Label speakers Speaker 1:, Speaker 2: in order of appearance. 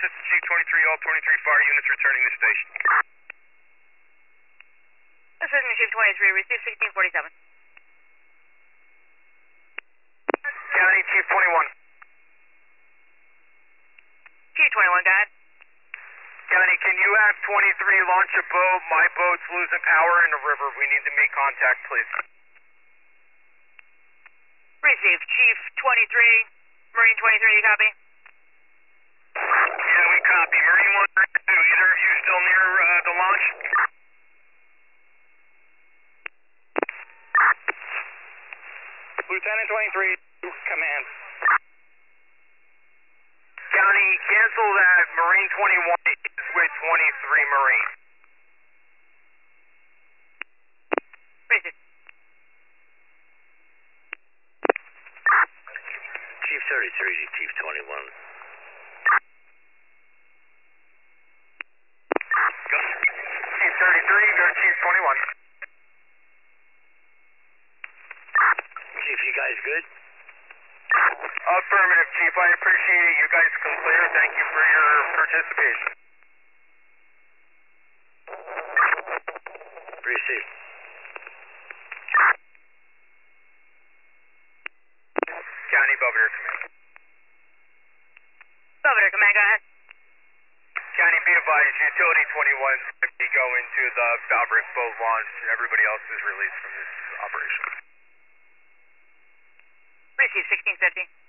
Speaker 1: Assistant Chief 23, all 23 fire units returning to station.
Speaker 2: Assistant Chief 23, receive 1647.
Speaker 1: County Chief 21.
Speaker 2: Chief 21, go ahead.
Speaker 1: County, can you have 23 launch a boat? My boat's losing power in the river. We need to make contact, please.
Speaker 2: Receive. Chief 23, Marine 23, you copy?
Speaker 1: Yeah, we copy. Marine 1 or 2, either of you still near the launch? Lieutenant 23, command. County, cancel that. Marine 21 is with 23 Marine.
Speaker 2: Receive.
Speaker 3: Chief 33 to Chief 21.
Speaker 1: Go. Chief 33, go to Chief 21.
Speaker 3: Chief, you guys good?
Speaker 1: Affirmative, Chief. I appreciate it. You guys come clear. Thank you for your participation.
Speaker 3: Receive.
Speaker 1: County Belvedere Command.
Speaker 2: Belvedere, command, go ahead.
Speaker 1: County, be advised, Utility 21 is going to be going to the Valverick boat launch, and everybody else is released from this operation.
Speaker 2: Receive 1650.